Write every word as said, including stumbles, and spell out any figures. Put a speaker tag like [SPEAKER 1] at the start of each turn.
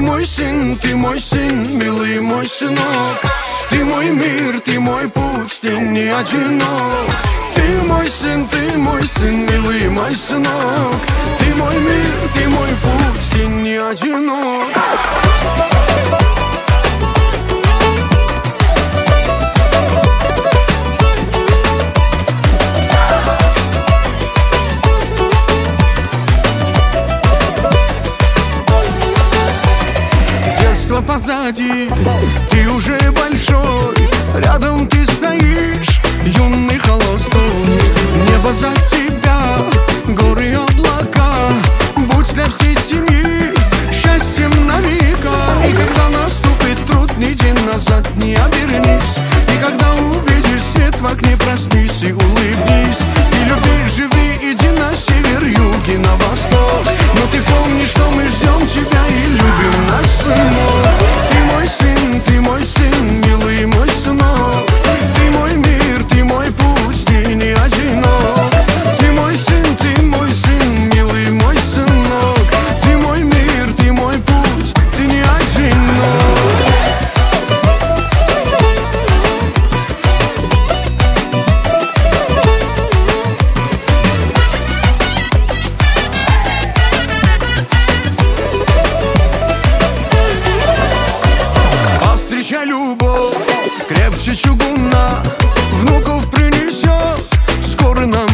[SPEAKER 1] мой сын, ты мой сын, милый мой сынок. Ты мой мир, ты мой путь, ты не одинок. Ты мой сын, ты мой сын, милый мой сынок. Ты мой мир, ты мой путь, ты не одинок. Детство позади, ты уже большой. Рядом ты стоишь, юный холостой. Небо за тебя, горы и облака. Будь для всей семьи счастьем на века. И когда наступит трудный день, назад не обернись. И когда увидишь свет в окне, проснись и улыбнись. Ты люби, живи, иди на север, юг и на восток. Но ты помни, что мы ждем тебя и любим наш сынок. Ты мой сын, ты мой сын, милый мой сынок. Ты мой мир, ты мой путь, ты не одинок. Ты мой сын, ты мой сын, милый мой сынок. Ты мой мир, ты мой путь, ты не одинок. Встречай любовь, крепче чугуна. Внуков принесет, скоро нам